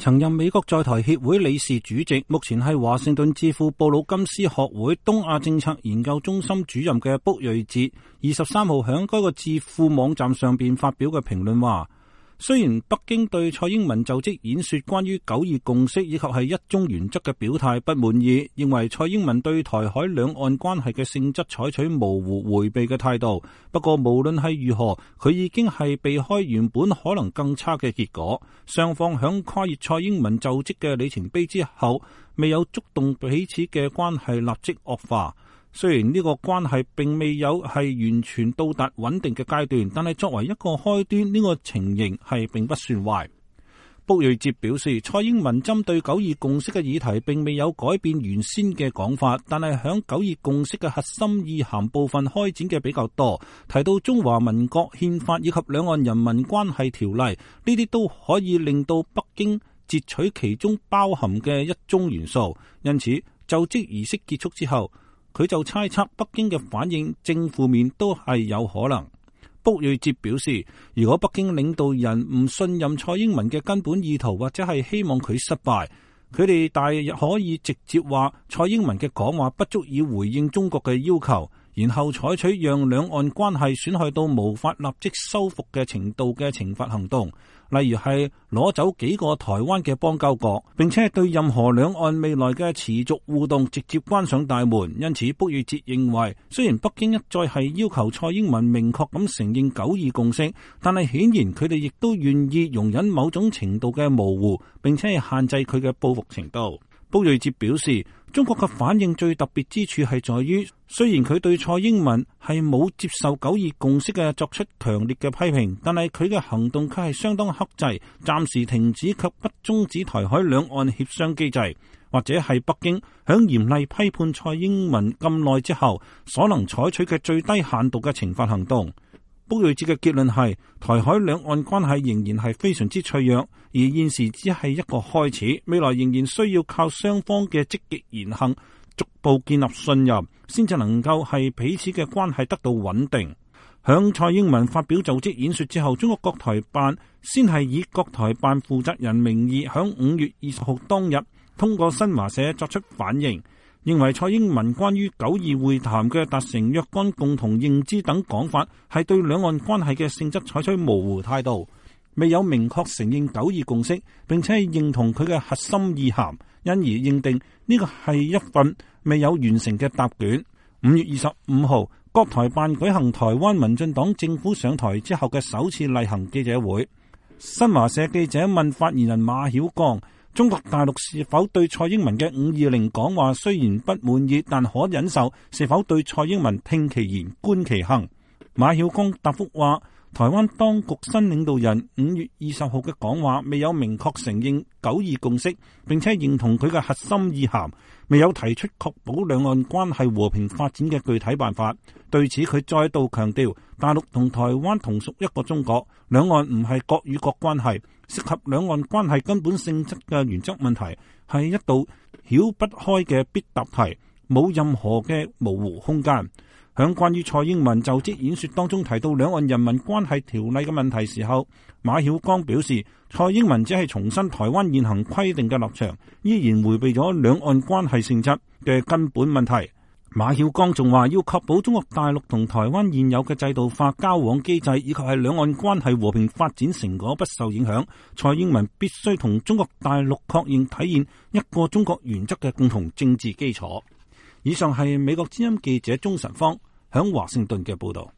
曾任美國在台協會理事主席，目前係華盛頓智庫布魯金斯學會東亞政策研究中心主任嘅卜睿哲23號響該個智庫網站上邊發表嘅評論話，雖然北京對蔡英文就職演說關於九二共識以及係一中原則嘅表態不滿意，認為蔡英文對台海兩岸關係嘅性質採取模糊迴避嘅態度。不過無論係如何，佢已經係避開原本可能更差嘅結果。雙方響跨越蔡英文就職嘅里程碑之後，未有觸動彼此嘅關係立即惡化。雖然呢個關係並未有係完全到達穩定嘅階段，但係作為一個開端，呢個情形係並不算壞。卜睿哲表示，蔡英文針對九二共識嘅議題並未有改變原先嘅講法，但係響九二共識嘅核心意涵部分開展嘅比較多，提到中華民國憲法以及兩岸人民關係條例，呢啲都可以令到北京截取其中包含嘅一中元素。因此就職儀式結束之後，佢就猜測北京嘅反應正負面都係有可能。卜睿哲表示，如果北京領導人唔信任蔡英文嘅根本意圖，或者係希望佢失敗，佢哋大可以直接話蔡英文嘅講話不足以回應中國嘅要求，然後採取讓兩岸關係損害到無法立即修復嘅程度嘅懲罰行動，例如係攞走幾個台灣嘅邦交國，並且對任何兩岸未來嘅持續互動直接關上大門。因此卜睿哲認為，雖然北京一再係要求蔡英文明確咁承認九二共識，但係顯然佢哋亦都願意容忍某種程度嘅模糊，並且係限制佢嘅報復程度。卜睿哲表示，中國嘅反應最特別之處係在於，雖然佢對蔡英文係冇接受九二共識嘅作出強烈嘅批評，但係佢嘅行動卻係相當克制，暫時停止卻不終止台海兩岸協商機制，或者係北京響嚴厲批判蔡英文咁耐之後所能採取嘅最低限度嘅懲罰行動。卜睿哲嘅結論係，台海兩岸關係仍然係非常之脆弱，而現時只係一個開始，未來仍然需要靠雙方嘅積極言行，逐步建立信任，先至能夠係彼此嘅關係得到穩定。響蔡英文發表就職演說之後，中國國台辦先係以國台辦負責人名義響5月20號當日通過新華社作出反應，認為蔡英文關於九二會談嘅達成若干共同認知等講法，係對兩岸關係嘅性質採取模糊態度，未有明確承認九二共識，並且係認同佢嘅核心意涵，因而認定呢個係一份未有完成嘅答卷。5月25號，國台辦舉行台灣民進黨政府上台之後嘅首次例行記者會，新華社記者問發言人馬曉光，中國大陸是否對蔡英文嘅520講話雖然不滿意，但可忍受？是否對蔡英文聽其言觀其行？馬曉光答覆話，台灣當局新領導人5月20號嘅講話未有明確承認九二共識，並且認同佢嘅核心意涵，未有提出確保兩岸關係和平發展嘅具體辦法。對此佢再度強調，大陸同台灣同屬一個中國，兩岸唔係國與國關係，涉及兩岸關係根本性質嘅原則問題，係一道繞不開嘅必答題，冇任何嘅模糊空間。響關於蔡英文就職演說當中提到兩岸人民關係條例嘅問題時候，馬曉光表示，蔡英文只係重申台灣現行規定嘅立場，依然迴避咗兩岸關係性質嘅根本問題。馬曉光仲話，要確保中國大陸同台灣現有嘅制度化交往機制以及係兩岸關係和平發展成果不受影響，蔡英文必須同中國大陸確認體現一個中國原則嘅共同政治基礎。以上係美國之音記者鍾晨芳響華盛頓嘅報道。